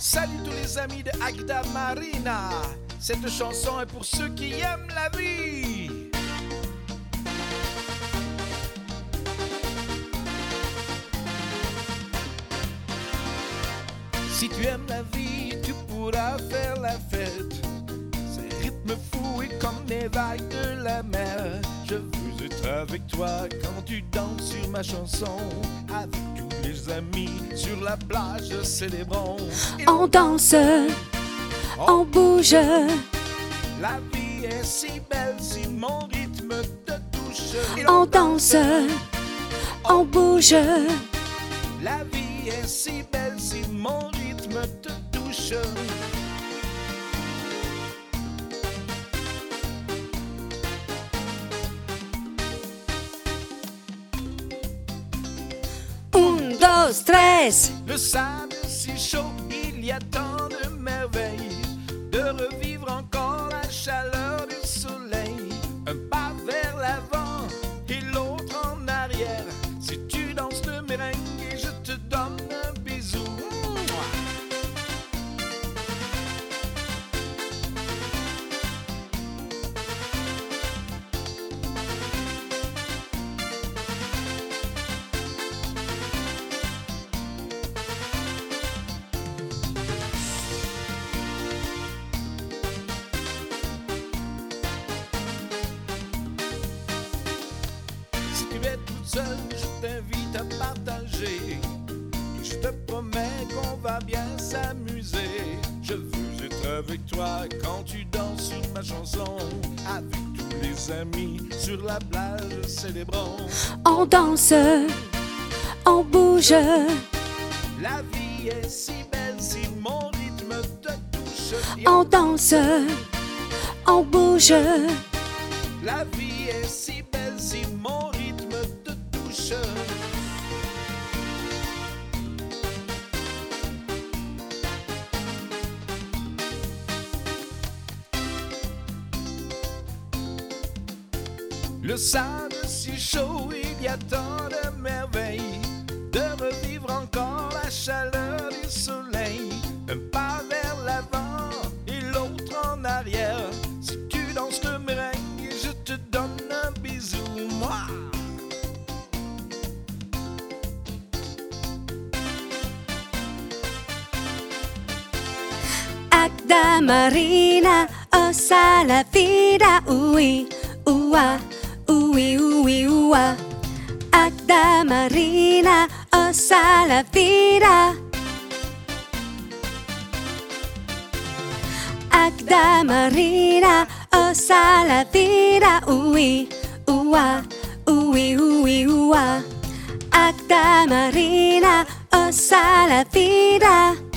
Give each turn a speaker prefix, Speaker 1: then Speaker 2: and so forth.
Speaker 1: Salut tous les amis de Agda Marina. Cette chanson est pour ceux qui aiment la vie. Si tu aimes la vie, tu pourras faire la fête. Ces rythmes fous et comme les vagues de la mer. Je veux être avec toi quand tu danses sur ma chanson. Avec tous les amis sur la plage, célébrons.
Speaker 2: On danse, on bouge.
Speaker 1: La vie est si belle si mon rythme te touche.
Speaker 2: On danse, on bouge.
Speaker 1: La vie est si belle si mon rythme te touche.
Speaker 2: Un, dos, tres.
Speaker 1: Le sable si chaud, il y a tant de merveilles. De revivre encore la chaleur du soleil. Un pas vers l'avant et l'autre en arrière. Si tu danses le merengue, je te donne un bisou. Si tu es toute seule, je t'invite à partager. Et je te promets qu'on va bien s'amuser. Je veux être avec toi quand tu danses sur ma chanson. Avec tous les amis sur la plage, célébrons.
Speaker 2: On danse, on bouge.
Speaker 1: La vie est si belle si mon rythme te touche.
Speaker 2: On danse, on bouge.
Speaker 1: La vie est si belle si mon rythme te touche. Le sable si chaud, il y a tant de merveilles. De revivre encore la chaleur du soleil. Un pas vers l'avant et l'autre en arrière. Si tu danses le merengue, je te donne un bisou, moi.
Speaker 2: Agda Marina, osa la vida. Ui, ua, ui, ui, ua. Agda Marina, osa la vida. Agda Marina, osa la vida. Ui, ua, ui, ui, ua. Agda Marina, osa la vida.